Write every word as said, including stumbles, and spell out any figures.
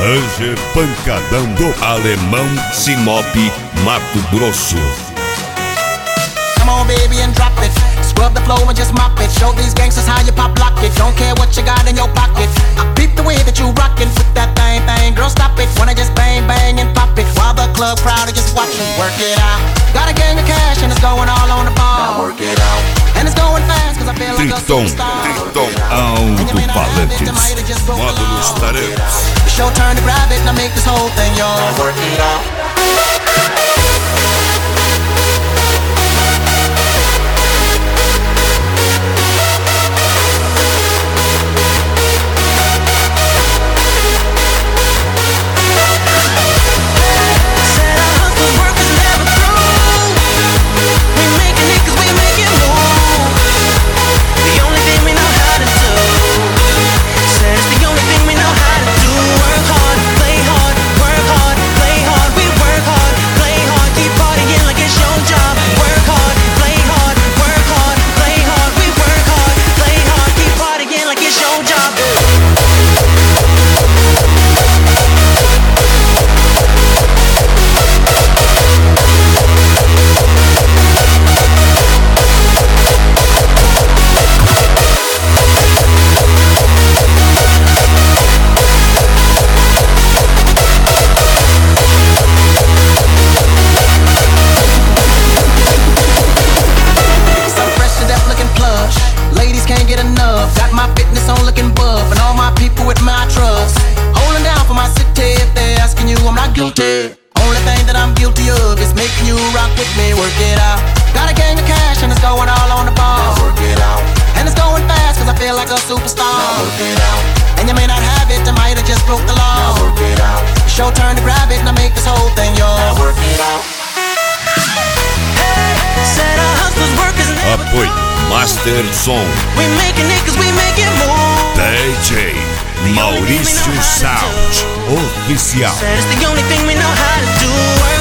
Ranger Pancadão do Alemão, Sinop, Mato Grosso. Come on, baby, and drop it. Scrub the floor and just mop it. Show these gangsters how you pop lock it. Don't care what you got in your pocket. I peep the way that you rockin' with that thing, thing. Girl, stop it. Wanna just bang, bang, and pop it. While the club crowd are just watching. Work it out. Got a gang of cash and it's going all on the ball. Now work it out. And it's going fast cause I feel like a superstar. Triton Alto-Falantes, Módulos Tareus. It's your turn to grab it and I make this whole thing yours. Now work it out. Only thing that I'm guilty of is making you rock with me. Work it out. Got a gang of cash and it's going all on the ball. Now work it out. And it's going fast cause I feel like a superstar. Now work it out. And you may not have it, I might have just broke the law. Now work it out. It's your turn to grab it and I make this whole thing yours. Now work it out. Hey, said our hustlers work is never Apoio Master Som. We making it cause we make it move. D J Maurício Sound Oficial. Said it's the only thing we know how to do.